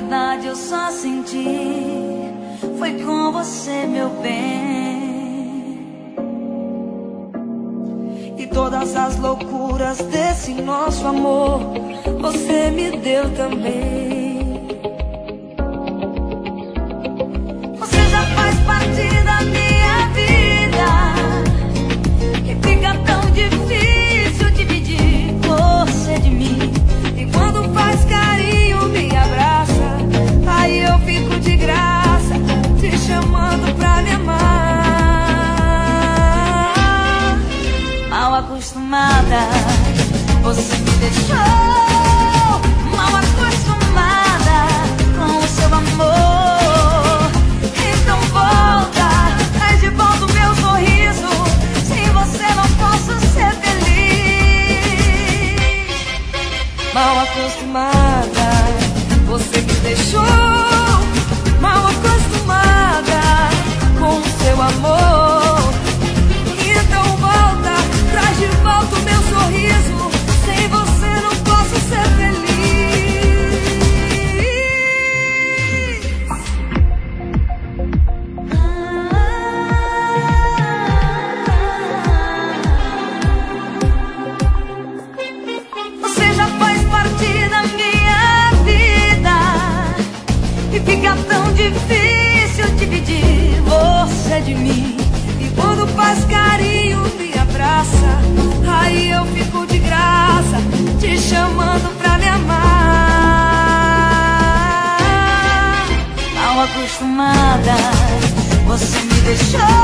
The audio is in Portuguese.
verdade eu só senti foi com você, meu bem. E todas as loucuras desse nosso amor você me deu também. Você já faz parte da minha vida e fica tão difícil dividir você de mim. E quando faz carinho, me abraça, aí eu fico de graça, te chamando pra me amar. Mal acostumada, você me deixou mal acostumada com o seu amor. Então volta, traz de volta o meu sorriso, sem você não posso ser feliz. Mal acostumada, você me deixou mal acostumada com o seu amor. Então volta, traz de volta o meu sorriso, sem você não posso ser feliz. Você já faz parte da minha vida e fica tão difícil dividir você de mim. E quando faz carinho, me abraça, aí eu fico de graça, te chamando pra me amar. Mal acostumada, você me deixou